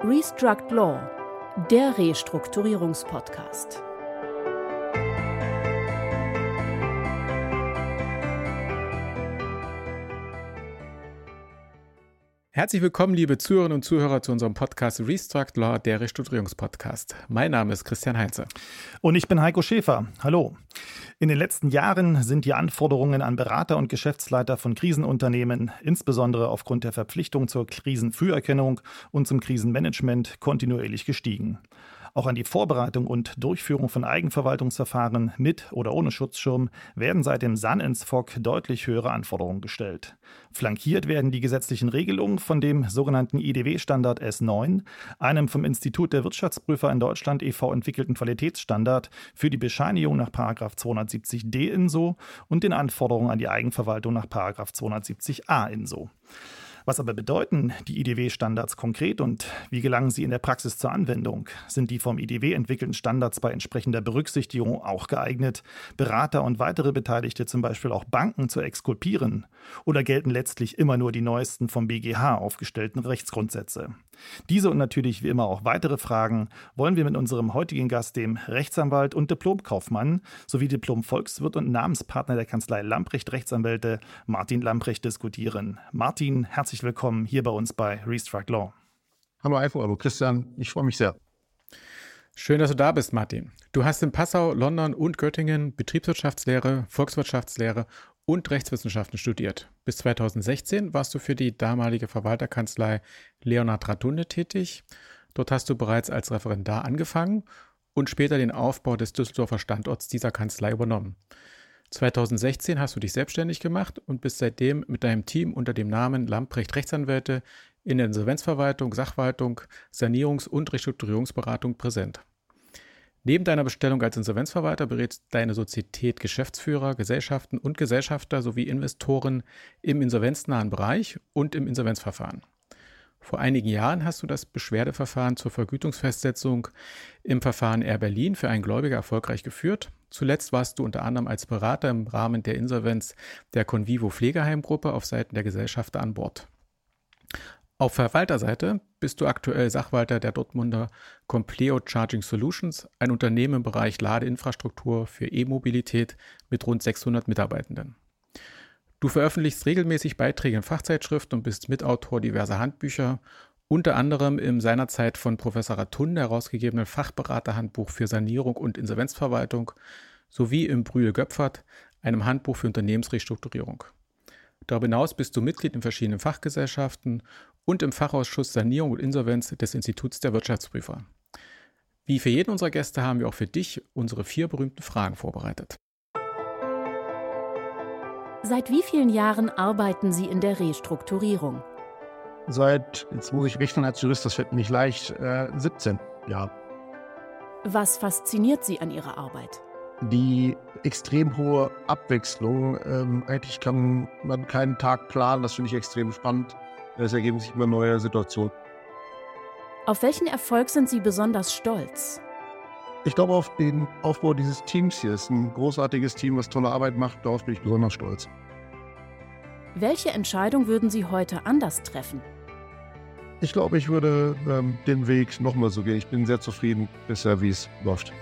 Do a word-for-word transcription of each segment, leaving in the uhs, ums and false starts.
Restruct Law, der Restrukturierungspodcast. Herzlich willkommen, liebe Zuhörerinnen und Zuhörer, zu unserem Podcast Restruct Law, der Restrukturierungspodcast. Mein Name ist Christian Heinze. Und ich bin Heiko Schäfer. Hallo. In den letzten Jahren sind die Anforderungen an Berater und Geschäftsleiter von Krisenunternehmen, insbesondere aufgrund der Verpflichtung zur Krisenfrüherkennung und zum Krisenmanagement, kontinuierlich gestiegen. Auch an die Vorbereitung und Durchführung von Eigenverwaltungsverfahren mit oder ohne Schutzschirm werden seit dem S A N-Ins-F O C deutlich höhere Anforderungen gestellt. Flankiert werden die gesetzlichen Regelungen von dem sogenannten I D W-Standard S neun, einem vom Institut der Wirtschaftsprüfer in Deutschland e V entwickelten Qualitätsstandard für die Bescheinigung nach Paragraph zweihundertsiebzig d I N S O und den Anforderungen an die Eigenverwaltung nach Paragraph zweihundertsiebzig a I N S O. Was aber bedeuten die I D W-Standards konkret und wie gelangen sie in der Praxis zur Anwendung? Sind die vom I D W entwickelten Standards bei entsprechender Berücksichtigung auch geeignet, Berater und weitere Beteiligte, zum Beispiel auch Banken, zu exkulpieren? Oder gelten letztlich immer nur die neuesten vom B G H aufgestellten Rechtsgrundsätze? Diese und natürlich wie immer auch weitere Fragen wollen wir mit unserem heutigen Gast, dem Rechtsanwalt und Diplomkaufmann sowie Diplom-Volkswirt und Namenspartner der Kanzlei Lamprecht Rechtsanwälte Martin Lamprecht diskutieren. Martin, herzlich willkommen hier bei uns bei Restruct Law. Hallo Eifo, hallo Christian, ich freue mich sehr. Schön, dass du da bist, Martin. Du hast in Passau, London und Göttingen Betriebswirtschaftslehre, Volkswirtschaftslehre und Rechtswissenschaften studiert. Bis zweitausendsechzehn warst du für die damalige Verwalterkanzlei Leonhard Radunde tätig. Dort hast du bereits als Referendar angefangen und später den Aufbau des Düsseldorfer Standorts dieser Kanzlei übernommen. zweitausendsechzehn hast du dich selbstständig gemacht und bist seitdem mit deinem Team unter dem Namen Lamprecht Rechtsanwälte in der Insolvenzverwaltung, Sachwaltung, Sanierungs- und Restrukturierungsberatung präsent. Neben deiner Bestellung als Insolvenzverwalter berät deine Sozietät Geschäftsführer, Gesellschaften und Gesellschafter sowie Investoren im insolvenznahen Bereich und im Insolvenzverfahren. Vor einigen Jahren hast du das Beschwerdeverfahren zur Vergütungsfestsetzung im Verfahren Air Berlin für einen Gläubiger erfolgreich geführt. Zuletzt warst du unter anderem als Berater im Rahmen der Insolvenz der Convivo Pflegeheimgruppe auf Seiten der Gesellschafter an Bord. Auf Verwalterseite bist du aktuell Sachwalter der Dortmunder Compleo Charging Solutions, ein Unternehmen im Bereich Ladeinfrastruktur für E-Mobilität mit rund sechshundert Mitarbeitenden. Du veröffentlichst regelmäßig Beiträge in Fachzeitschriften und bist Mitautor diverser Handbücher, unter anderem im seinerzeit von Professor Radunde herausgegebenen Fachberaterhandbuch für Sanierung und Insolvenzverwaltung sowie im Brüel-Göpfert, einem Handbuch für Unternehmensrestrukturierung. Darüber hinaus bist du Mitglied in verschiedenen Fachgesellschaften und im Fachausschuss Sanierung und Insolvenz des Instituts der Wirtschaftsprüfer. Wie für jeden unserer Gäste haben wir auch für dich unsere vier berühmten Fragen vorbereitet. Seit wie vielen Jahren arbeiten Sie in der Restrukturierung? Seit, jetzt muss ich rechnen als Jurist, das fällt mir nicht leicht, äh, siebzehn Jahren. Was fasziniert Sie an Ihrer Arbeit? Die extrem hohe Abwechslung, ähm, eigentlich kann man keinen Tag planen, das finde ich extrem spannend. Es ergeben sich immer neue Situationen. Auf welchen Erfolg sind Sie besonders stolz? Ich glaube auf den Aufbau dieses Teams hier. Es ist ein großartiges Team, was tolle Arbeit macht, darauf bin ich besonders stolz. Welche Entscheidung würden Sie heute anders treffen? Ich glaube, ich würde ähm, den Weg nochmal so gehen. Ich bin sehr zufrieden bisher, wie es läuft.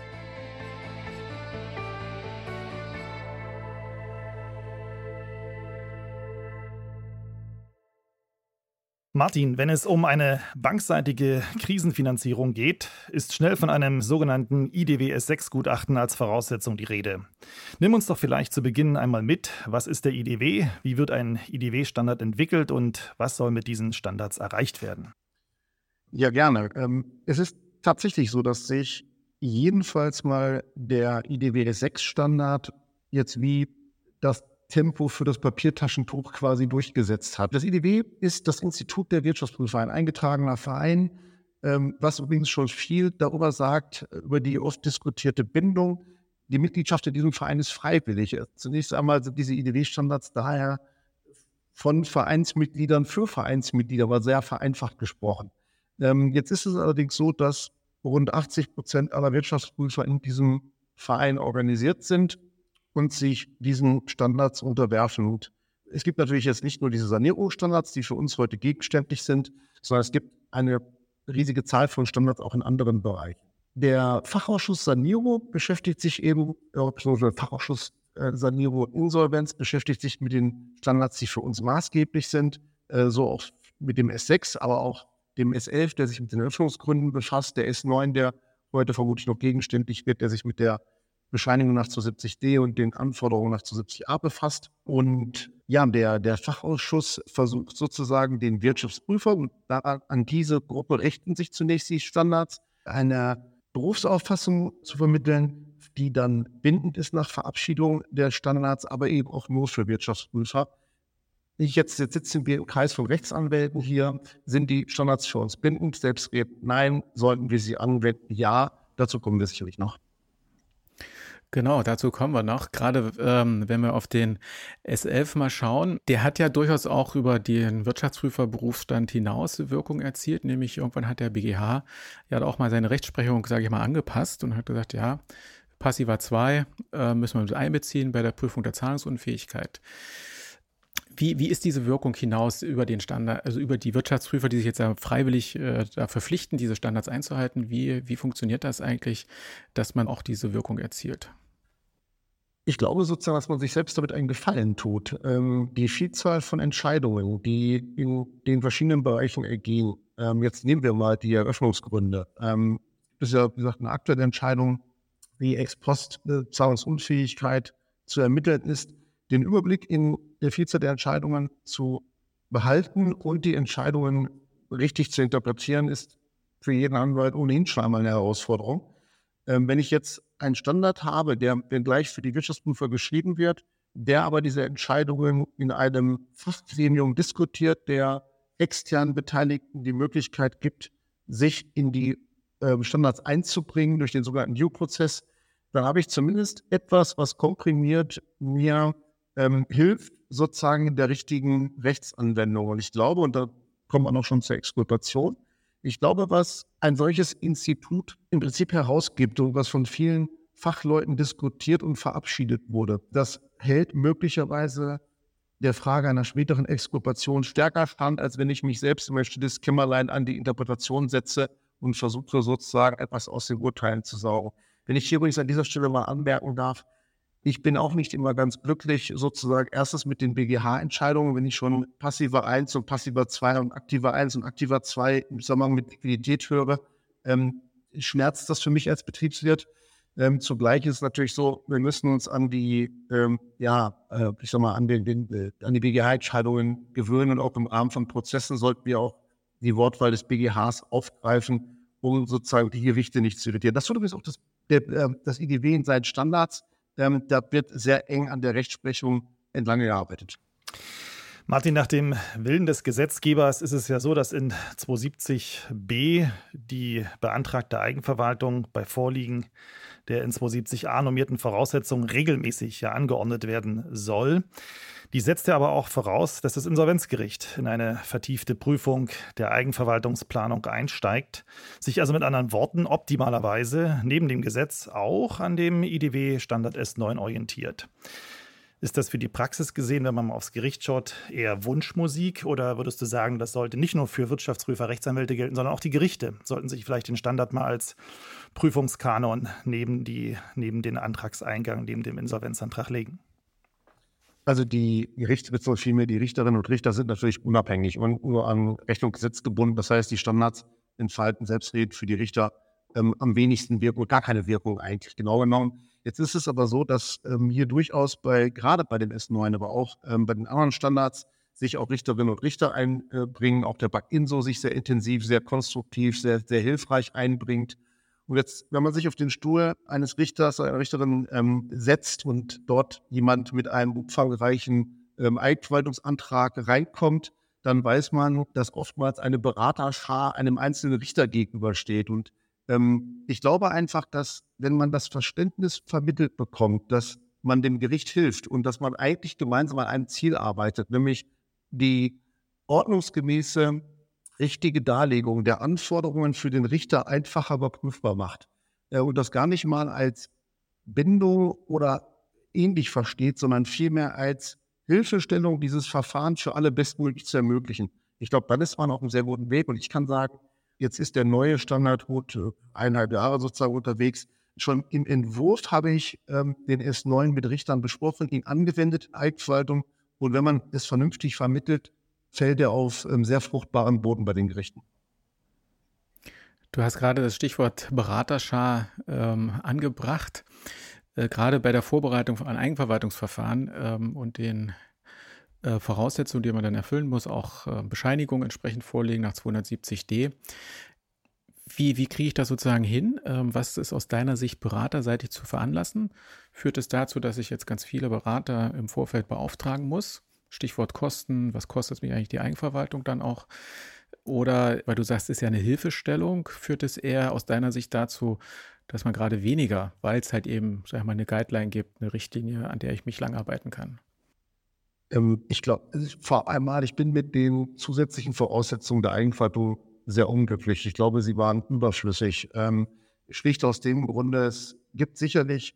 Martin, wenn es um eine bankseitige Krisenfinanzierung geht, ist schnell von einem sogenannten I D W S sechs Gutachten als Voraussetzung die Rede. Nimm uns doch vielleicht zu Beginn einmal mit, was ist der I D W, wie wird ein I D W-Standard entwickelt und was soll mit diesen Standards erreicht werden? Ja, gerne. Es ist tatsächlich so, dass sich jedenfalls mal der I D W S sechs Standard jetzt wie das Tempo für das Papiertaschentuch quasi durchgesetzt hat. Das I D W ist das Institut der Wirtschaftsprüfer, ein eingetragener Verein, ähm, was übrigens schon viel darüber sagt, über die oft diskutierte Bindung. Die Mitgliedschaft in diesem Verein ist freiwillig. Zunächst einmal sind diese I D W-Standards daher von Vereinsmitgliedern für Vereinsmitglieder, aber sehr vereinfacht gesprochen. Ähm, jetzt ist es allerdings so, dass rund achtzig Prozent aller Wirtschaftsprüfer in diesem Verein organisiert sind und sich diesen Standards unterwerfen. Und es gibt natürlich jetzt nicht nur diese Sanierungsstandards, die für uns heute gegenständlich sind, sondern es gibt eine riesige Zahl von Standards auch in anderen Bereichen. Der Fachausschuss Sanierung beschäftigt sich eben, beziehungsweise Fachausschuss äh, Sanierung und Insolvenz beschäftigt sich mit den Standards, die für uns maßgeblich sind, äh, so auch mit dem S sechs, aber auch dem S elf, der sich mit den Eröffnungsgründen befasst, der S neun, der heute vermutlich noch gegenständlich wird, der sich mit der Bescheinigung nach zweihundertsiebzig d und den Anforderungen nach zweihundertsiebzig a befasst. Und ja, der, der Fachausschuss versucht sozusagen den Wirtschaftsprüfer, und daran, an diese Gruppe richten sich zunächst die Standards, eine Berufsauffassung zu vermitteln, die dann bindend ist nach Verabschiedung der Standards, aber eben auch nur für Wirtschaftsprüfer. Ich jetzt, jetzt sitzen wir im Kreis von Rechtsanwälten hier. Sind die Standards für uns bindend? Selbstredend nein. Sollten wir sie anwenden? Ja. Dazu kommen wir sicherlich noch. Genau, dazu kommen wir noch. Gerade ähm, wenn wir auf den S elf mal schauen, der hat ja durchaus auch über den Wirtschaftsprüferberufsstand hinaus Wirkung erzielt. Nämlich irgendwann hat der B G H ja auch mal seine Rechtsprechung, sage ich mal, angepasst und hat gesagt, ja, Passiva zwei äh, müssen wir mit einbeziehen bei der Prüfung der Zahlungsunfähigkeit. Wie, wie ist diese Wirkung hinaus über den Standard, also über die Wirtschaftsprüfer, die sich jetzt ja freiwillig äh, da verpflichten, diese Standards einzuhalten? Wie, wie funktioniert das eigentlich, dass man auch diese Wirkung erzielt? Ich glaube sozusagen, dass man sich selbst damit einen Gefallen tut. Ähm, die Vielzahl von Entscheidungen, die in den verschiedenen Bereichen ergehen, ähm, jetzt nehmen wir mal die Eröffnungsgründe. Ähm, das ist ja, wie gesagt, eine aktuelle Entscheidung, wie Ex-Post-Zahlungsunfähigkeit zu ermitteln ist, den Überblick in der Vielzahl der Entscheidungen zu behalten und die Entscheidungen richtig zu interpretieren, ist für jeden Anwalt ohnehin schon einmal eine Herausforderung. Ähm, wenn ich jetzt einen Standard habe, der gleich für die Wirtschaftsprüfer geschrieben wird, der aber diese Entscheidungen in einem Fachgremium diskutiert, der externen Beteiligten die Möglichkeit gibt, sich in die äh, Standards einzubringen durch den sogenannten Due-Prozess, dann habe ich zumindest etwas, was komprimiert mir ähm, hilft, sozusagen in der richtigen Rechtsanwendung. Und ich glaube, und da kommt man auch schon zur Exkulpation, ich glaube, was ein solches Institut im Prinzip herausgibt und was von vielen Fachleuten diskutiert und verabschiedet wurde, das hält möglicherweise der Frage einer späteren Exkulpation stärker stand, als wenn ich mich selbst im stilles Kämmerlein an die Interpretation setze und versuche sozusagen etwas aus den Urteilen zu saugen. Wenn ich hier übrigens an dieser Stelle mal anmerken darf, ich bin auch nicht immer ganz glücklich, sozusagen erstens mit den B G H-Entscheidungen, wenn ich schon Passiva eins und Passiva zwei und Aktiva eins und Aktiva zwei im Zusammenhang mit Liquidität höre, ähm, schmerzt das für mich als Betriebswirt. Ähm, zugleich ist es natürlich so, wir müssen uns an die, ähm, ja, äh, ich sag mal, an, den, den, äh, an die B G H-Entscheidungen gewöhnen, und auch im Rahmen von Prozessen sollten wir auch die Wortwahl des B G Hs aufgreifen, um sozusagen die Gerichte nicht zu irritieren. Das tut übrigens auch das, der, äh, das I D W in seinen Standards. Ähm, da wird sehr eng an der Rechtsprechung entlang gearbeitet. Martin, nach dem Willen des Gesetzgebers ist es ja so, dass in zweihundertsiebzig b die beantragte Eigenverwaltung bei Vorliegen der in zweihundertsiebzig a normierten Voraussetzungen regelmäßig ja angeordnet werden soll. Die setzt ja aber auch voraus, dass das Insolvenzgericht in eine vertiefte Prüfung der Eigenverwaltungsplanung einsteigt, sich also mit anderen Worten optimalerweise neben dem Gesetz auch an dem I D W-Standard S neun orientiert. Ist das für die Praxis gesehen, wenn man mal aufs Gericht schaut, eher Wunschmusik, oder würdest du sagen, das sollte nicht nur für Wirtschaftsprüfer, Rechtsanwälte gelten, sondern auch die Gerichte sollten sich vielleicht den Standard mal als Prüfungskanon neben, die, neben den Antragseingang, neben dem Insolvenzantrag legen? Also die Gerichte, beziehungsweise vielmehr die Richterinnen und Richter sind natürlich unabhängig und nur an Recht und Gesetz gebunden. Das heißt, die Standards entfalten selbstredend für die Richter ähm, am wenigsten Wirkung, gar keine Wirkung eigentlich, genau genommen. Jetzt ist es aber so, dass ähm, hier durchaus bei, gerade bei dem S neun, aber auch ähm, bei den anderen Standards sich auch Richterinnen und Richter einbringen, auch der BAK-Inso sich sehr intensiv, sehr konstruktiv, sehr, sehr hilfreich einbringt. Und jetzt, wenn man sich auf den Stuhl eines Richters oder einer Richterin ähm, setzt und dort jemand mit einem umfangreichen ähm, Eigenverwaltungsantrag reinkommt, dann weiß man, dass oftmals eine Beraterschar einem einzelnen Richter gegenübersteht. Und ähm, ich glaube einfach, dass wenn man das Verständnis vermittelt bekommt, dass man dem Gericht hilft und dass man eigentlich gemeinsam an einem Ziel arbeitet, nämlich die ordnungsgemäße richtige Darlegung der Anforderungen für den Richter einfacher überprüfbar macht äh, und das gar nicht mal als Bindung oder ähnlich versteht, sondern vielmehr als Hilfestellung, dieses Verfahren für alle bestmöglich zu ermöglichen. Ich glaube, dann ist man auf einem sehr guten Weg, und ich kann sagen, Jetzt ist der neue Standard gut eineinhalb Jahre sozusagen unterwegs. Schon im Entwurf habe ich ähm, den S neun mit Richtern besprochen, ihn angewendet in Eigenverwaltung. Und wenn man es vernünftig vermittelt, fällt er auf ähm, sehr fruchtbaren Boden bei den Gerichten. Du hast gerade das Stichwort Beraterschar ähm, angebracht. Äh, gerade bei der Vorbereitung von Eigenverwaltungsverfahren ähm, und den äh, Voraussetzungen, die man dann erfüllen muss, auch äh, Bescheinigungen entsprechend vorlegen nach zweihundertsiebzig d. Wie, wie kriege ich das sozusagen hin? Ähm, was ist aus deiner Sicht beraterseitig zu veranlassen? Führt es dazu, dass ich jetzt ganz viele Berater im Vorfeld beauftragen muss? Stichwort Kosten, was kostet mich eigentlich die Eigenverwaltung dann auch? Oder, weil du sagst, es ist ja eine Hilfestellung, führt es eher aus deiner Sicht dazu, dass man gerade weniger, weil es halt eben, sag ich mal, eine Guideline gibt, eine Richtlinie, an der ich mich lang arbeiten kann? Ähm, ich glaube, vor einmal, ich bin mit den zusätzlichen Voraussetzungen der Eigenverwaltung sehr unglücklich. Ich glaube, sie waren überflüssig. Ähm, schlicht aus dem Grunde, es gibt sicherlich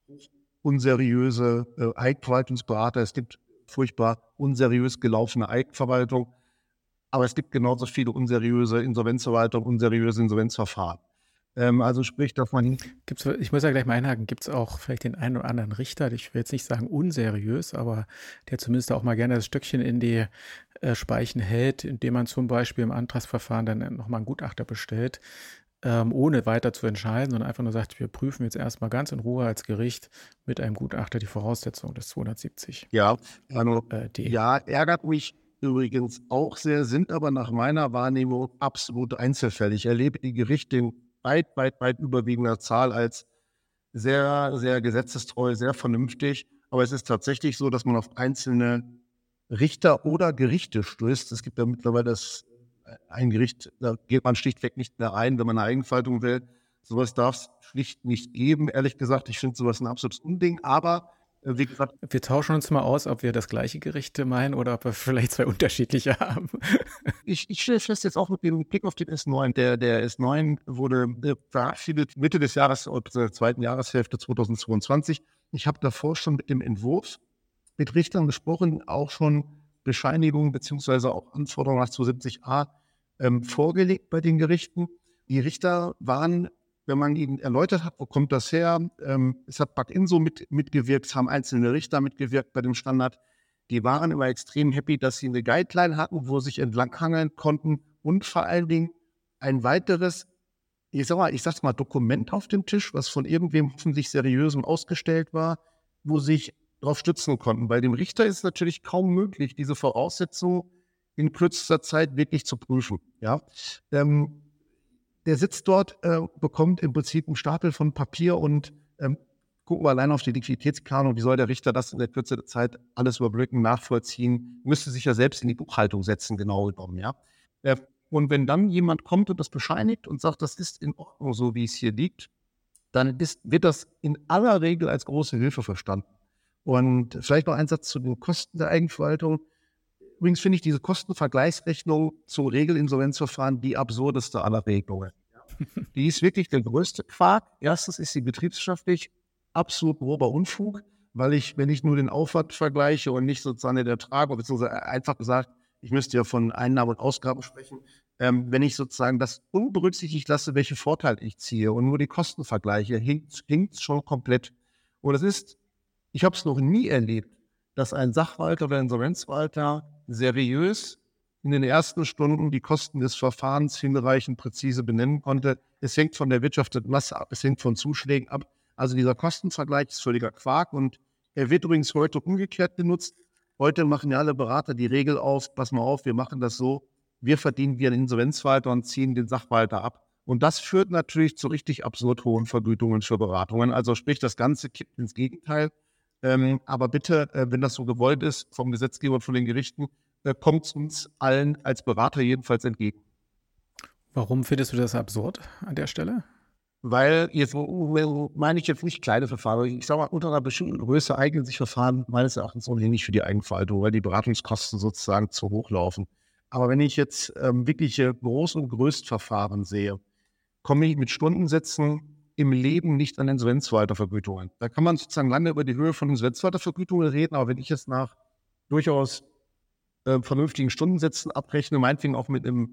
unseriöse äh, Eigenverwaltungsberater, es gibt furchtbar unseriös gelaufene Eigenverwaltung, aber es gibt genauso viele unseriöse Insolvenzverwaltung, unseriöse Insolvenzverfahren. Ähm, also sprich, dass man... Gibt's, ich muss ja gleich mal einhaken, gibt es auch vielleicht den einen oder anderen Richter, ich will jetzt nicht sagen unseriös, aber der zumindest auch mal gerne das Stöckchen in die äh, Speichen hält, indem man zum Beispiel im Antragsverfahren dann nochmal einen Gutachter bestellt, ähm, ohne weiter zu entscheiden, sondern einfach nur sagt, wir prüfen jetzt erstmal ganz in Ruhe als Gericht mit einem Gutachter die Voraussetzung des zweihundertsiebzig. Ja, also, äh, D. ja, ärgert mich übrigens auch sehr, sind aber nach meiner Wahrnehmung absolut Einzelfälle. Ich erlebe die Gerichte in weit, weit, weit überwiegender Zahl als sehr, sehr gesetzestreu, sehr vernünftig. Aber es ist tatsächlich so, dass man auf einzelne Richter oder Gerichte stößt. Es gibt ja mittlerweile das, ein Gericht, da geht man schlichtweg nicht mehr ein, wenn man eine Eigenverwaltung will. Sowas darf es schlicht nicht geben. Ehrlich gesagt, ich finde sowas ein absolutes Unding. Aber wie gesagt, wir tauschen uns mal aus, ob wir das gleiche Gericht meinen oder ob wir vielleicht zwei unterschiedliche haben. Ich, ich stelle fest jetzt auch mit dem Blick auf den S neun. Der, der S neun wurde verabschiedet Mitte des Jahres, oder der zweiten Jahreshälfte zweitausendzweiundzwanzig. Ich habe davor schon mit dem Entwurf mit Richtern gesprochen, auch schon Bescheinigungen beziehungsweise auch Anforderungen nach zweihundertsiebzig a ähm, vorgelegt bei den Gerichten. Die Richter waren, wenn man ihnen erläutert hat, wo kommt das her, ähm, es hat BaK-Inso mit, mitgewirkt, es haben einzelne Richter mitgewirkt bei dem Standard. Die waren immer extrem happy, dass sie eine Guideline hatten, wo sie sich entlanghangeln konnten und vor allen Dingen ein weiteres, ich sag mal, ich sag's mal, Dokument auf dem Tisch, was von irgendwem hoffentlich seriösem ausgestellt war, wo sie sich darauf stützen konnten. Bei dem Richter ist es natürlich kaum möglich, diese Voraussetzungen in kürzester Zeit wirklich zu prüfen. Ja, ähm, der sitzt dort, äh, bekommt im Prinzip einen Stapel von Papier und ähm, gucken wir allein auf die Liquiditätsplanung, wie soll der Richter das in der Kürze der Zeit alles überblicken, nachvollziehen, müsste sich ja selbst in die Buchhaltung setzen, genau genommen. Ja? Äh, und wenn dann jemand kommt und das bescheinigt und sagt, das ist in Ordnung, so wie es hier liegt, dann ist, wird das in aller Regel als große Hilfe verstanden. Und vielleicht noch ein Satz zu den Kosten der Eigenverwaltung. Übrigens finde ich diese Kostenvergleichsrechnung zu Regelinsolvenzverfahren die absurdeste aller Regelungen. Die ist wirklich der größte Quark. Erstens ist sie betriebswirtschaftlich absolut grober Unfug, weil ich, wenn ich nur den Aufwand vergleiche und nicht sozusagen den Ertrag, beziehungsweise einfach gesagt, ich müsste ja von Einnahmen und Ausgaben sprechen, ähm, wenn ich sozusagen das unberücksichtigt lasse, welche Vorteile ich ziehe und nur die Kosten vergleiche, hinkt es schon komplett. Und es ist, ich habe es noch nie erlebt, dass ein Sachwalter oder ein Insolvenzverwalter seriös in den ersten Stunden die Kosten des Verfahrens hinreichend präzise benennen konnte. Es hängt von der wirtschaftlichen Masse ab, es hängt von Zuschlägen ab. Also dieser Kostenvergleich ist völliger Quark und er wird übrigens heute umgekehrt genutzt. Heute machen ja alle Berater die Regel auf, pass mal auf, wir machen das so, wir verdienen wie ein Insolvenzverwalter und ziehen den Sachwalter ab. Und das führt natürlich zu richtig absurd hohen Vergütungen für Beratungen. Also sprich, das Ganze kippt ins Gegenteil. Ähm, aber bitte, äh, wenn das so gewollt ist vom Gesetzgeber und von den Gerichten, äh, kommt es uns allen als Berater jedenfalls entgegen. Warum findest du das absurd an der Stelle? Weil, jetzt meine ich jetzt nicht kleine Verfahren, ich sage mal, unter einer bestimmten Größe eignen sich Verfahren meines Erachtens ohnehin nicht für die Eigenverwaltung, weil die Beratungskosten sozusagen zu hoch laufen. Aber wenn ich jetzt ähm, wirkliche Groß- und Größtverfahren sehe, komme ich mit Stundensätzen im Leben nicht an Insolvenzverwaltervergütungen. Da kann man sozusagen lange über die Höhe von Insolvenzverwaltervergütungen reden, aber wenn ich jetzt nach durchaus äh, vernünftigen Stundensätzen abrechne, meinetwegen auch mit einem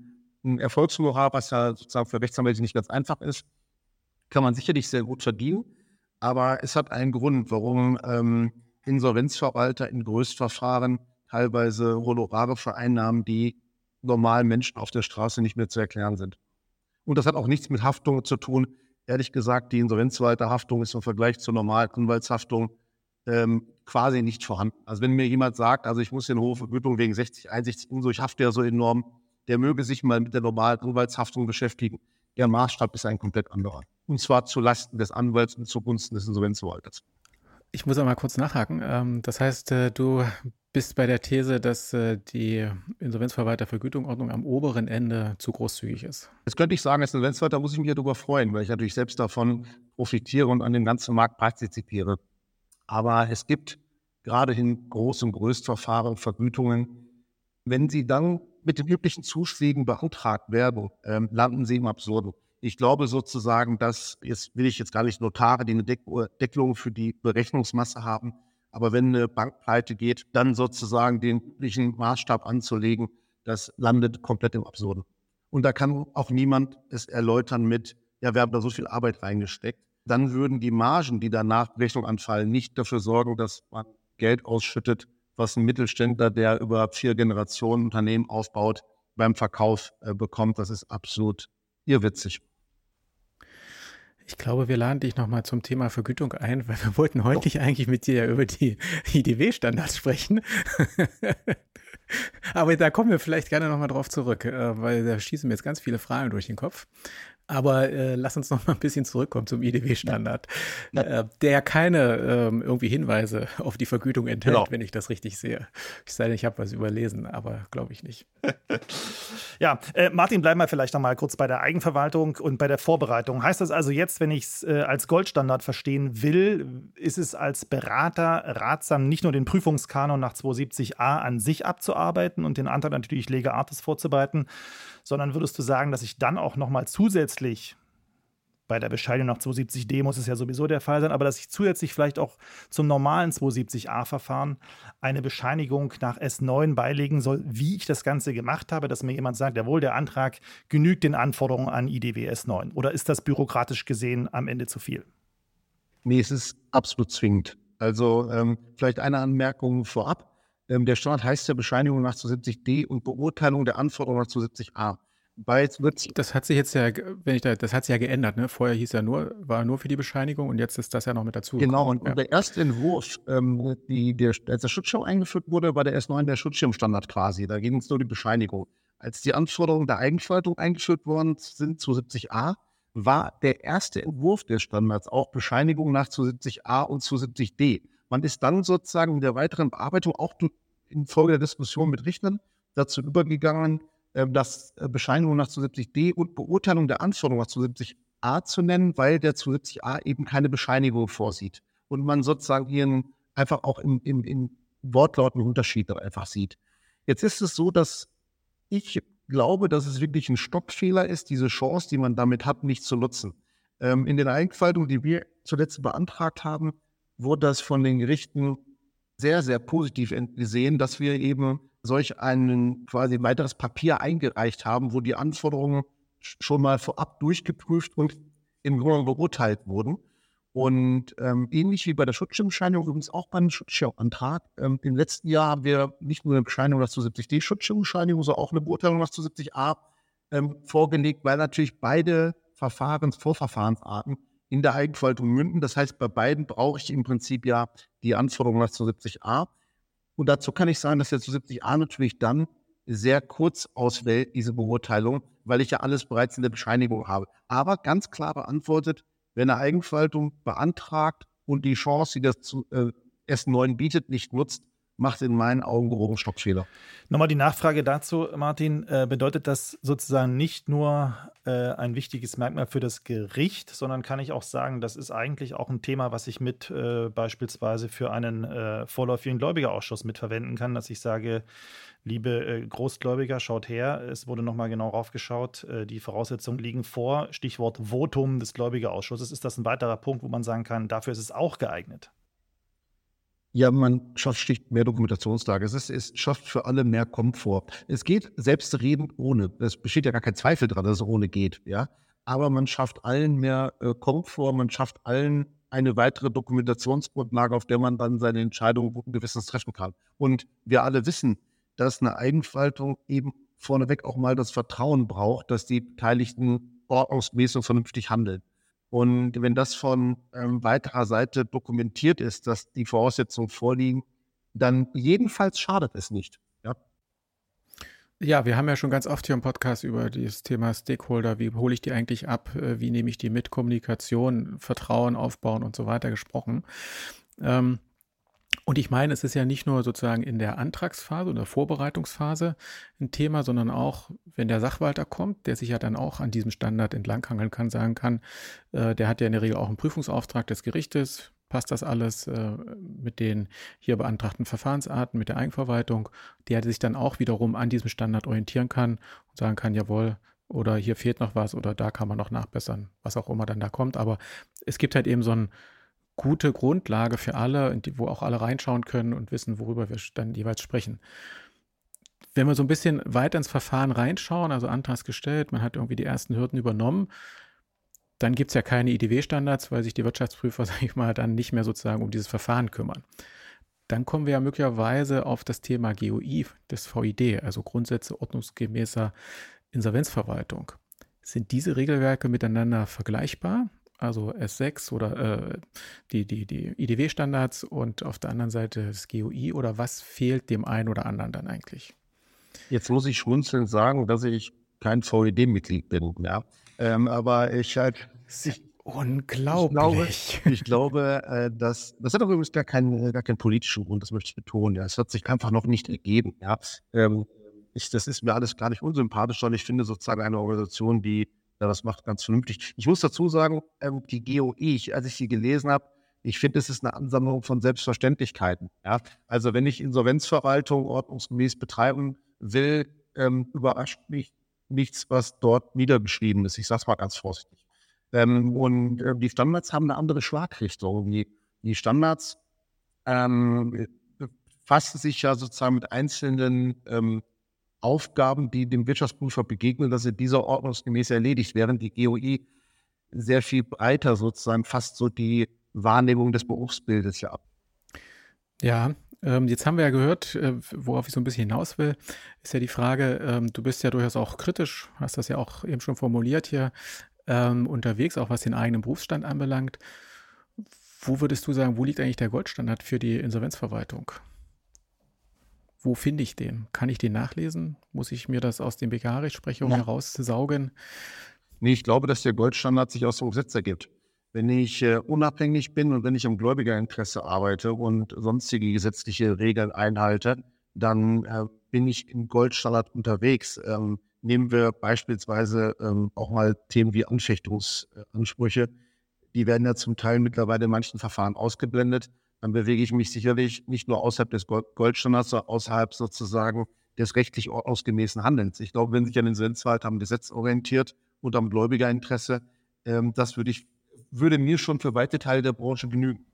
ein Erfolgshonorar, was ja sozusagen für Rechtsanwälte nicht ganz einfach ist, kann man sicherlich sehr gut verdienen. Aber es hat einen Grund, warum ähm, Insolvenzverwalter in Größtverfahren teilweise Honorare vereinnahmen, die normalen Menschen auf der Straße nicht mehr zu erklären sind. Und das hat auch nichts mit Haftung zu tun. Ehrlich gesagt, die Insolvenzverwalterhaftung ist im Vergleich zur normalen Anwaltshaftung ähm, quasi nicht vorhanden. Also wenn mir jemand sagt, also ich muss in hohe Vergütung wegen sechzig, einundsechzig und so, ich hafte ja so enorm, der möge sich mal mit der normalen Anwaltshaftung beschäftigen. Der Maßstab ist ein komplett anderer. Und zwar zulasten des Anwalts und zugunsten des Insolvenzverwalters. Ich muss auch mal kurz nachhaken. Das heißt, du bist bei der These, dass die Insolvenzverwaltervergütungsordnung am oberen Ende zu großzügig ist. Das könnte ich sagen, als Insolvenzverwalter muss ich mich ja darüber freuen, weil ich natürlich selbst davon profitiere und an dem ganzen Markt partizipiere. Aber es gibt gerade in Groß- und Größtverfahren Vergütungen, wenn sie dann mit den üblichen Zuschlägen beantragt werden, ähm, landen sie im Absurden. Ich glaube sozusagen, dass, jetzt will ich jetzt gar nicht Notare, die eine Deck- Deckelung für die Berechnungsmasse haben, aber wenn eine Bank pleite geht, dann sozusagen den üblichen Maßstab anzulegen, das landet komplett im Absurden. Und da kann auch niemand es erläutern mit, ja, wir haben da so viel Arbeit reingesteckt. Dann würden die Margen, die danach Rechnung anfallen, nicht dafür sorgen, dass man Geld ausschüttet, was ein Mittelständler, der über vier Generationen Unternehmen aufbaut, beim Verkauf äh, bekommt. Das ist absolut irrwitzig. Ich glaube, wir laden dich nochmal zum Thema Vergütung ein, weil wir wollten heute nicht eigentlich mit dir ja über die I D W-Standards sprechen. Aber da kommen wir vielleicht gerne nochmal drauf zurück, weil da schießen mir jetzt ganz viele Fragen durch den Kopf. Aber äh, lass uns noch mal ein bisschen zurückkommen zum I D W-Standard, ja. äh, der keine ähm, irgendwie Hinweise auf die Vergütung enthält, genau. Wenn ich das richtig sehe. Ich sei denn, ich habe was überlesen, aber glaube ich nicht. Ja, äh, Martin, bleiben wir vielleicht noch mal kurz bei der Eigenverwaltung und bei der Vorbereitung. Heißt das also jetzt, wenn ich es äh, als Goldstandard verstehen will, ist es als Berater ratsam, nicht nur den Prüfungskanon nach zweihundertsiebzig a an sich abzuarbeiten und den Antrag natürlich lege artis vorzubereiten, sondern würdest du sagen, dass ich dann auch noch mal zusätzlich, bei der Bescheinigung nach zweihundertsiebzig d muss es ja sowieso der Fall sein, aber dass ich zusätzlich vielleicht auch zum normalen zweihundertsiebzig a-Verfahren eine Bescheinigung nach S neun beilegen soll, wie ich das Ganze gemacht habe, dass mir jemand sagt, jawohl, der Antrag genügt den Anforderungen an I D W S neun. Oder ist das bürokratisch gesehen am Ende zu viel? Nee, es ist absolut zwingend. Also ähm, vielleicht eine Anmerkung vorab. Ähm, der Standard heißt ja Bescheinigung nach zweihundertsiebzig d und Beurteilung der Anforderungen nach zweihundertsiebzig a. Bei das hat sich jetzt ja, wenn ich da, das hat sich ja geändert, ne? Vorher hieß ja nur, war nur für die Bescheinigung und jetzt ist das ja noch mit dazu. Genau, und, ja. und der erste Entwurf, ähm, die, der, als der Schutzschirm eingeführt wurde, war der S neun der Schutzschirmstandard quasi. Da ging es nur die Bescheinigung. Als die Anforderungen der Eigenverwaltung eingeführt worden sind, zweihundertsiebzig a, war der erste Entwurf des Standards auch Bescheinigung nach zweihundertsiebzig a und zweihundertsiebzig d. Man ist dann sozusagen in der weiteren Bearbeitung auch in Folge der Diskussion mit Richtern dazu übergegangen, das Bescheinigung nach zweihundertsiebzig d und Beurteilung der Anforderungen nach zweihundertsiebzig a zu nennen, weil der zweihundertsiebzig a eben keine Bescheinigung vorsieht. Und man sozusagen hier einfach auch im, im, im Wortlaut einen Unterschied einfach sieht. Jetzt ist es so, dass ich glaube, dass es wirklich ein Stockfehler ist, diese Chance, die man damit hat, nicht zu nutzen. Ähm, in den Eigenverwaltungen, die wir zuletzt beantragt haben, wurde das von den Gerichten sehr, sehr positiv gesehen, dass wir eben solch ein quasi weiteres Papier eingereicht haben, wo die Anforderungen schon mal vorab durchgeprüft und im Grunde beurteilt wurden. Und ähm, ähnlich wie bei der Schutzschirmbescheinigung, übrigens auch beim Schutzschirmantrag. Ähm, Im letzten Jahr haben wir nicht nur eine Bescheinigung nach zweihundertsiebzig d Schutzschirmbescheinigung, sondern auch eine Beurteilung nach zweihundertsiebzig a ähm, vorgelegt, weil natürlich beide Verfahrens-, Vorverfahrensarten in der Eigenverwaltung münden. Das heißt, bei beiden brauche ich im Prinzip ja die Anforderung nach zweihundertsiebzig a. Und dazu kann ich sagen, dass der zweihundertsiebzig a natürlich dann sehr kurz ausfällt, diese Beurteilung, weil ich ja alles bereits in der Bescheinigung habe. Aber ganz klar beantwortet, wenn eine Eigenverwaltung beantragt und die Chance, die das zu, äh, S neun bietet, nicht nutzt, macht in meinen Augen groben Stockfehler. Nochmal die Nachfrage dazu, Martin. Äh, bedeutet das sozusagen nicht nur äh, ein wichtiges Merkmal für das Gericht, sondern kann ich auch sagen, das ist eigentlich auch ein Thema, was ich mit äh, beispielsweise für einen äh, vorläufigen Gläubigerausschuss mitverwenden kann, dass ich sage, liebe äh, Großgläubiger, schaut her, es wurde nochmal genau raufgeschaut, äh, die Voraussetzungen liegen vor, Stichwort Votum des Gläubigerausschusses. Ist das ein weiterer Punkt, wo man sagen kann, dafür ist es auch geeignet? Ja, man schafft schlicht mehr Dokumentationstage. Es ist, es schafft für alle mehr Komfort. Es geht selbstredend ohne. Es besteht ja gar kein Zweifel daran, dass es ohne geht, ja. Aber man schafft allen mehr äh, Komfort, man schafft allen eine weitere Dokumentationsgrundlage, auf der man dann seine Entscheidungen guten Gewissens treffen kann. Und wir alle wissen, dass eine Eigenverwaltung eben vorneweg auch mal das Vertrauen braucht, dass die Beteiligten ordnungsgemäß und vernünftig handeln. Und wenn das von ähm, weiterer Seite dokumentiert ist, dass die Voraussetzungen vorliegen, dann jedenfalls schadet es nicht. Ja, Ja, wir haben ja schon ganz oft hier im Podcast über das Thema Stakeholder, wie hole ich die eigentlich ab, äh, wie nehme ich die mit, Kommunikation, Vertrauen aufbauen und so weiter gesprochen. Ähm, Und ich meine, es ist ja nicht nur sozusagen in der Antragsphase oder Vorbereitungsphase ein Thema, sondern auch, wenn der Sachwalter kommt, der sich ja dann auch an diesem Standard entlanghangeln kann, sagen kann, äh, der hat ja in der Regel auch einen Prüfungsauftrag des Gerichtes, passt das alles äh, mit den hier beantragten Verfahrensarten, mit der Eigenverwaltung, der sich dann auch wiederum an diesem Standard orientieren kann und sagen kann, jawohl, oder hier fehlt noch was oder da kann man noch nachbessern, was auch immer dann da kommt. Aber es gibt halt eben so ein gute Grundlage für alle, wo auch alle reinschauen können und wissen, worüber wir dann jeweils sprechen. Wenn wir so ein bisschen weiter ins Verfahren reinschauen, also Antrag gestellt, man hat irgendwie die ersten Hürden übernommen, dann gibt es ja keine I D W-Standards, weil sich die Wirtschaftsprüfer, sage ich mal, dann nicht mehr sozusagen um dieses Verfahren kümmern. Dann kommen wir ja möglicherweise auf das Thema G O I des V I D, also Grundsätze ordnungsgemäßer Insolvenzverwaltung. Sind diese Regelwerke miteinander vergleichbar? Also S sechs oder äh, die, die, die I D W-Standards und auf der anderen Seite das G O I, oder was fehlt dem einen oder anderen dann eigentlich? jetzt muss ich schmunzelnd sagen, dass ich kein V E D-Mitglied bin. Ja, ähm, aber ich halt. Ich, Unglaublich. Ich glaube, ich glaube äh, dass das hat auch übrigens gar keinen, gar keinen politischen Grund, das möchte ich betonen. Ja, es hat sich einfach noch nicht ergeben. Ja, ähm, ich, das ist mir alles gar nicht unsympathisch, sondern ich finde sozusagen eine Organisation, die ja, das macht ganz vernünftig. Ich muss dazu sagen, ähm, die G O I, ich, als ich sie gelesen habe, ich finde, es ist eine Ansammlung von Selbstverständlichkeiten. Ja? Also wenn ich Insolvenzverwaltung ordnungsgemäß betreiben will, ähm, überrascht mich nichts, was dort niedergeschrieben ist. Ich sage es mal ganz vorsichtig. Ähm, und äh, die Standards haben eine andere Schlagrichtung. Die, die Standards ähm, befassen sich ja sozusagen mit einzelnen ähm, Aufgaben, die dem Wirtschaftsprüfer begegnen, dass sie dieser ordnungsgemäß erledigt werden. Die G O I sehr viel breiter sozusagen, fast so die Wahrnehmung des Berufsbildes ja ab. Ja, ähm, jetzt haben wir ja gehört, äh, worauf ich so ein bisschen hinaus will, ist ja die Frage, ähm, du bist ja durchaus auch kritisch, hast das ja auch eben schon formuliert hier, ähm, unterwegs, auch was den eigenen Berufsstand anbelangt. Wo würdest du sagen, wo liegt eigentlich der Goldstandard für die Insolvenzverwaltung? Wo finde ich den? Kann ich den nachlesen? Muss ich mir das aus den B K H-Rechtsprechungen ja. heraussaugen? Nee, ich glaube, dass der Goldstandard sich aus dem Gesetz ergibt. Wenn ich äh, unabhängig bin und wenn ich im Gläubigerinteresse arbeite und sonstige gesetzliche Regeln einhalte, dann äh, bin ich im Goldstandard unterwegs. Ähm, nehmen wir beispielsweise ähm, auch mal Themen wie Anfechtungsansprüche. Die werden ja zum Teil mittlerweile in manchen Verfahren ausgeblendet. Dann bewege ich mich sicherlich nicht nur außerhalb des Goldstandards, sondern außerhalb sozusagen des rechtlich ordnungsgemäßen Handelns. Ich glaube, wenn sich ein Insolvenzverwalter am Gesetz orientiert und am Gläubigerinteresse, ähm, das würde ich, würde mir schon für weite Teile der Branche genügen.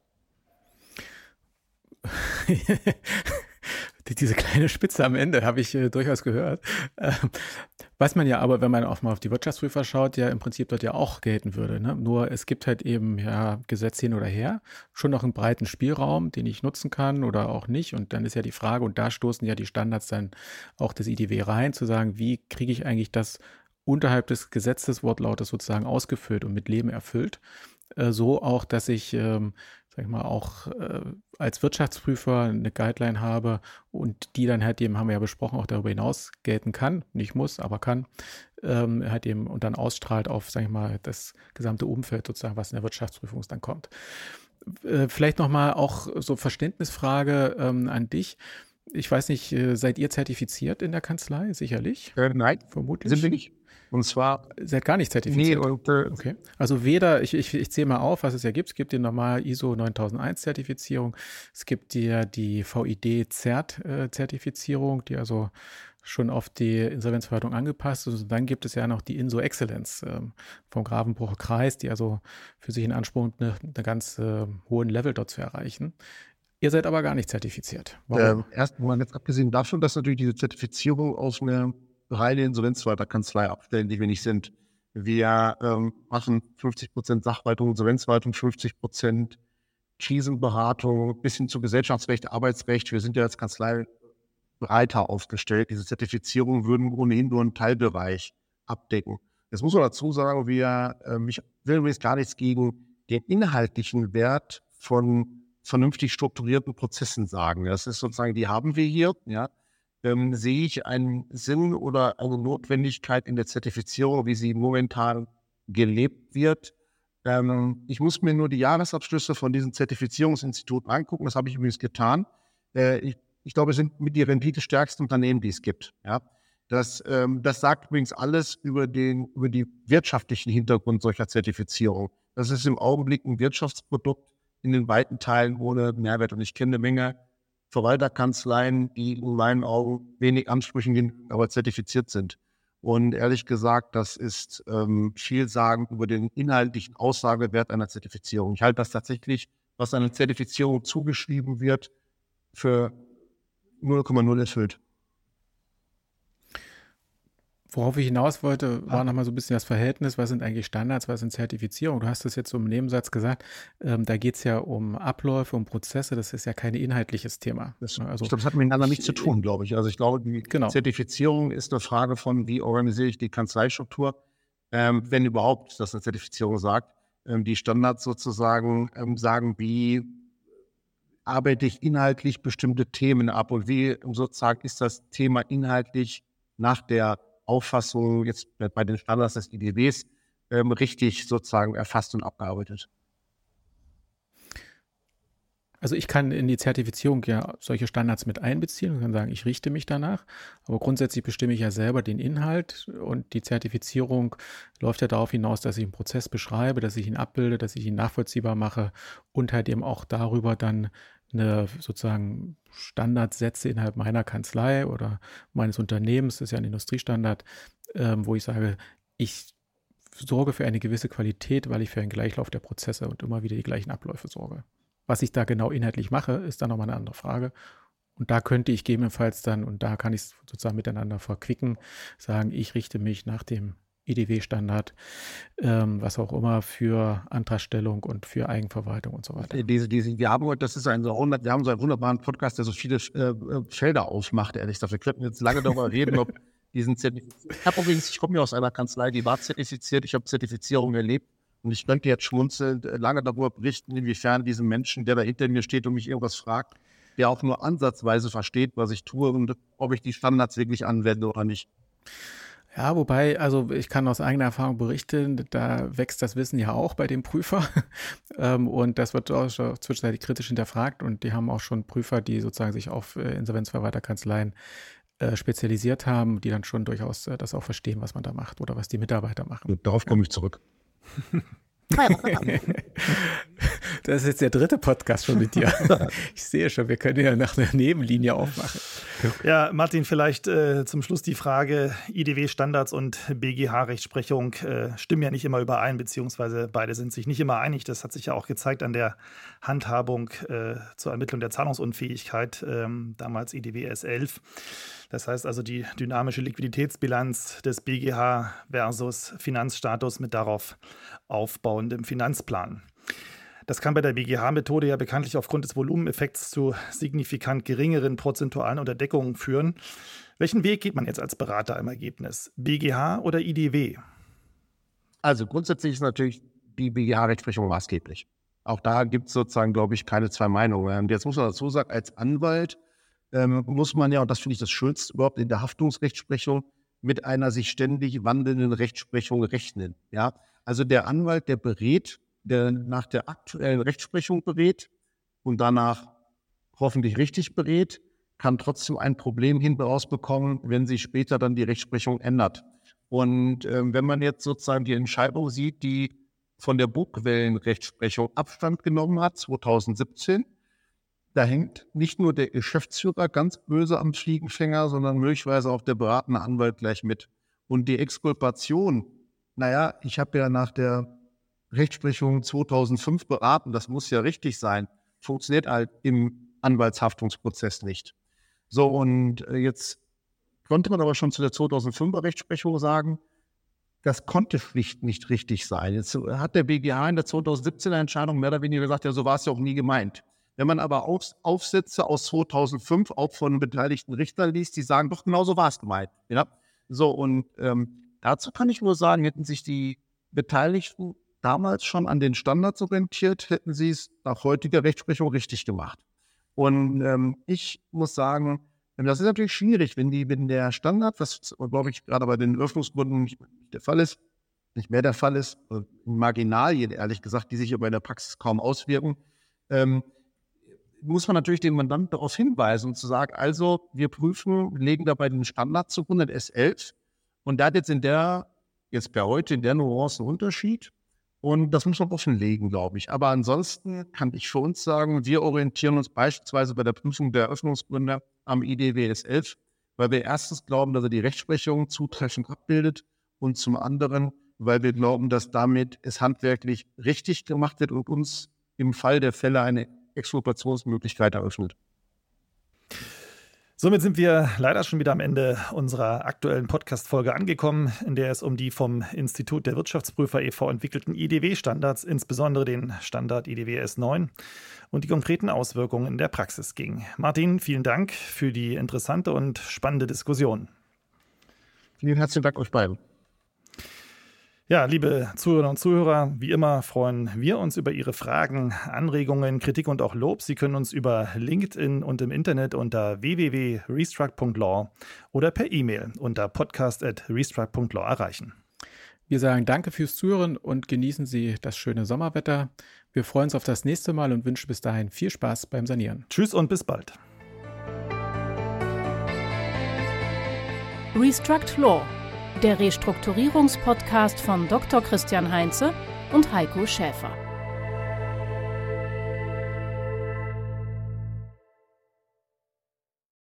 Diese kleine Spitze am Ende habe ich äh, durchaus gehört. Äh, was man ja aber, wenn man auch mal auf die Wirtschaftsprüfer schaut, ja im Prinzip dort ja auch gelten würde. Ne? Nur es gibt halt eben ja Gesetz hin oder her, schon noch einen breiten Spielraum, den ich nutzen kann oder auch nicht. Und dann ist ja die Frage, und da stoßen ja die Standards dann auch des I D W rein, zu sagen, wie kriege ich eigentlich das unterhalb des Gesetzeswortlautes sozusagen ausgefüllt und mit Leben erfüllt. Äh, so auch, dass ich ähm, sag ich mal, auch äh, als Wirtschaftsprüfer eine Guideline habe und die dann halt eben, haben wir ja besprochen, auch darüber hinaus gelten kann, nicht muss, aber kann, ähm, halt eben und dann ausstrahlt auf, sag ich mal, das gesamte Umfeld sozusagen, was in der Wirtschaftsprüfung dann kommt. Äh, vielleicht nochmal auch so Verständnisfrage ähm, an dich. Ich weiß nicht, äh, seid ihr zertifiziert in der Kanzlei? Sicherlich? Äh, nein, vermutlich. Sind wir nicht. Und zwar. Seid gar nicht zertifiziert? Nee, und, äh, okay. Also weder, ich, ich, ich zähle mal auf, was es ja gibt. Es gibt die normale I S O neuntausendeins Zertifizierung. Es gibt ja die V I D-Zert-Zertifizierung, die also schon auf die Insolvenzverwaltung angepasst ist. Und dann gibt es ja noch die Inso Excellence ähm, vom Gravenbrucher Kreis, die also für sich in Anspruch nimmt, eine, eine ganz äh, hohen Level dort zu erreichen. Ihr seid aber gar nicht zertifiziert. Warum? Äh, erst mal jetzt abgesehen davon, dass natürlich diese Zertifizierung aus einer reinen Insolvenzverwalterkanzlei abstellen, die wir nicht sind. Wir ähm, machen fünfzig Prozent Sachwaltung, Insolvenzverwaltung, fünfzig Prozent Krisenberatung bis hin zu Gesellschaftsrecht, Arbeitsrecht. Wir sind ja als Kanzlei breiter aufgestellt. Diese Zertifizierungen würden ohnehin nur einen Teilbereich abdecken. Jetzt muss man dazu sagen, wir, äh, ich will übrigens gar nichts gegen den inhaltlichen Wert von vernünftig strukturierten Prozessen sagen. Das ist sozusagen, die haben wir hier. Ja. Ähm, sehe ich einen Sinn oder eine Notwendigkeit in der Zertifizierung, wie sie momentan gelebt wird? Ähm, ich muss mir nur die Jahresabschlüsse von diesen Zertifizierungsinstituten angucken. Das habe ich übrigens getan. Äh, ich, ich glaube, es sind mit die renditestärksten Unternehmen, die es gibt. Ja. Das, ähm, das sagt übrigens alles über den, über die wirtschaftlichen Hintergrund solcher Zertifizierung. Das ist im Augenblick ein Wirtschaftsprodukt in den weiten Teilen ohne Mehrwert. Und ich kenne eine Menge Verwalterkanzleien, die in meinen Augen wenig Ansprüchen genügen, aber zertifiziert sind. Und ehrlich gesagt, das ist ähm, vielsagend über den inhaltlichen Aussagewert einer Zertifizierung. Ich halte das tatsächlich, was einer Zertifizierung zugeschrieben wird, für null Komma null erfüllt. Worauf ich hinaus wollte, war nochmal so ein bisschen das Verhältnis, was sind eigentlich Standards, was sind Zertifizierungen? Du hast es jetzt so im Nebensatz gesagt, ähm, da geht es ja um Abläufe, um Prozesse, das ist ja kein inhaltlich Thema. Das, also, ich glaube, das hat miteinander nichts zu tun, glaube ich. Also ich glaube, die genau. Zertifizierung ist eine Frage von, wie organisiere ich die Kanzleistruktur, ähm, wenn überhaupt das eine Zertifizierung sagt. Ähm, die Standards sozusagen ähm, sagen, wie arbeite ich inhaltlich bestimmte Themen ab und wie sozusagen ist das Thema inhaltlich nach der Auffassung jetzt bei den Standards des I D Ws ähm, richtig sozusagen erfasst und abgearbeitet. Also ich kann in die Zertifizierung ja solche Standards mit einbeziehen und kann sagen, ich richte mich danach, aber grundsätzlich bestimme ich ja selber den Inhalt und die Zertifizierung läuft ja darauf hinaus, dass ich einen Prozess beschreibe, dass ich ihn abbilde, dass ich ihn nachvollziehbar mache und halt eben auch darüber dann eine sozusagen Standards setze innerhalb meiner Kanzlei oder meines Unternehmens, das ist ja ein Industriestandard, ähm, wo ich sage, ich sorge für eine gewisse Qualität, weil ich für einen Gleichlauf der Prozesse und immer wieder die gleichen Abläufe sorge. Was ich da genau inhaltlich mache, ist dann nochmal eine andere Frage. Und da könnte ich gegebenenfalls dann, und da kann ich es sozusagen miteinander verquicken, sagen, ich richte mich nach dem I D W-Standard, ähm, was auch immer, für Antragstellung und für Eigenverwaltung und so weiter. Diese, diese, wir haben heute, das ist ein so hundert, wir haben so einen wunderbaren Podcast, der so viele äh, Felder aufmacht, ehrlich gesagt. Wir könnten jetzt lange darüber reden, ob diesen Zertifizierung. Ich habe übrigens, ich komme ja aus einer Kanzlei, die war zertifiziert, ich habe Zertifizierung erlebt und ich könnte jetzt schmunzelnd lange darüber berichten, inwiefern diesem Menschen, der da hinter mir steht und mich irgendwas fragt, der auch nur ansatzweise versteht, was ich tue und ob ich die Standards wirklich anwende oder nicht. Ja, wobei, also ich kann aus eigener Erfahrung berichten, da wächst das Wissen ja auch bei dem Prüfer und das wird auch schon zwischenzeitlich kritisch hinterfragt und die haben auch schon Prüfer, die sozusagen sich auf Insolvenzverwalterkanzleien äh, spezialisiert haben, die dann schon durchaus äh, das auch verstehen, was man da macht oder was die Mitarbeiter machen. Und darauf komme ich zurück. Das ist jetzt der dritte Podcast schon mit dir. Ich sehe schon, wir können ja nach einer Nebenlinie aufmachen. Ja, Martin, vielleicht äh, zum Schluss die Frage, I D W-Standards und B G H-Rechtsprechung äh, stimmen ja nicht immer überein, beziehungsweise beide sind sich nicht immer einig. Das hat sich ja auch gezeigt an der Handhabung äh, zur Ermittlung der Zahlungsunfähigkeit, äh, damals I D W S elf. Das heißt also die dynamische Liquiditätsbilanz des B G H versus Finanzstatus mit darauf aufbauendem Finanzplan. Das kann bei der B G H-Methode ja bekanntlich aufgrund des Volumeneffekts zu signifikant geringeren prozentualen Unterdeckungen führen. Welchen Weg geht man jetzt als Berater im Ergebnis? B G H oder I D W? Also grundsätzlich ist natürlich die B G H-Rechtsprechung maßgeblich. Auch da gibt es sozusagen, glaube ich, keine zwei Meinungen. Und jetzt muss man dazu sagen, als Anwalt ähm, muss man ja, und das finde ich das Schönste überhaupt in der Haftungsrechtsprechung, mit einer sich ständig wandelnden Rechtsprechung rechnen. Ja? Also der Anwalt, der berät, der nach der aktuellen Rechtsprechung berät und danach hoffentlich richtig berät, kann trotzdem ein Problem hinten rausbekommen, wenn sich später dann die Rechtsprechung ändert. Und ähm, wenn man jetzt sozusagen die Entscheidung sieht, die von der Burgwellen-Rechtsprechung Abstand genommen hat, zweitausendsiebzehn, da hängt nicht nur der Geschäftsführer ganz böse am Fliegenfänger, sondern möglicherweise auch der beratende Anwalt gleich mit. Und die Exkulpation, naja, ich habe ja nach der Rechtsprechung zweitausendfünf beraten, das muss ja richtig sein, funktioniert halt im Anwaltshaftungsprozess nicht. So, und jetzt konnte man aber schon zu der zweitausendfünfer Rechtsprechung sagen, das konnte schlicht nicht richtig sein. Jetzt hat der B G H in der zweitausendsiebzehner Entscheidung mehr oder weniger gesagt, ja, so war es ja auch nie gemeint. Wenn man aber Auf, Aufsätze aus zweitausendfünf auch von beteiligten Richtern liest, die sagen, doch genau so war es gemeint. Ja? So, und ähm, dazu kann ich nur sagen, hätten sich die Beteiligten damals schon an den Standards orientiert, hätten sie es nach heutiger Rechtsprechung richtig gemacht. Und ähm, ich muss sagen, das ist natürlich schwierig, wenn, die, wenn der Standard, was glaube ich gerade bei den Öffnungsgründen nicht der Fall ist, nicht mehr der Fall ist, Marginalien ehrlich gesagt, die sich aber in der Praxis kaum auswirken, ähm, muss man natürlich den Mandanten darauf hinweisen und zu sagen, also wir prüfen, legen dabei den Standard zugrunde, der S elf, und da hat jetzt in der, jetzt per heute in der Nuance einen Unterschied. Und das muss man offenlegen, glaube ich. Aber ansonsten kann ich für uns sagen, wir orientieren uns beispielsweise bei der Prüfung der Öffnungsgründe am I D W S elf, weil wir erstens glauben, dass er die Rechtsprechung zutreffend abbildet und zum anderen, weil wir glauben, dass damit es handwerklich richtig gemacht wird und uns im Fall der Fälle eine Expropriationsmöglichkeit eröffnet. Somit sind wir leider schon wieder am Ende unserer aktuellen Podcast-Folge angekommen, in der es um die vom Institut der Wirtschaftsprüfer e V entwickelten I D W-Standards, insbesondere den Standard I D W S neun und die konkreten Auswirkungen in der Praxis ging. Martin, vielen Dank für die interessante und spannende Diskussion. Vielen herzlichen Dank euch beiden. Ja, liebe Zuhörerinnen und Zuhörer, wie immer freuen wir uns über Ihre Fragen, Anregungen, Kritik und auch Lob. Sie können uns über LinkedIn und im Internet unter w w w punkt restruct punkt law oder per E-Mail unter podcast at restruct punkt law erreichen. Wir sagen danke fürs Zuhören und genießen Sie das schöne Sommerwetter. Wir freuen uns auf das nächste Mal und wünschen bis dahin viel Spaß beim Sanieren. Tschüss und bis bald. Restruct Law, der Restrukturierungspodcast von Doktor Christian Heinze und Heiko Schäfer.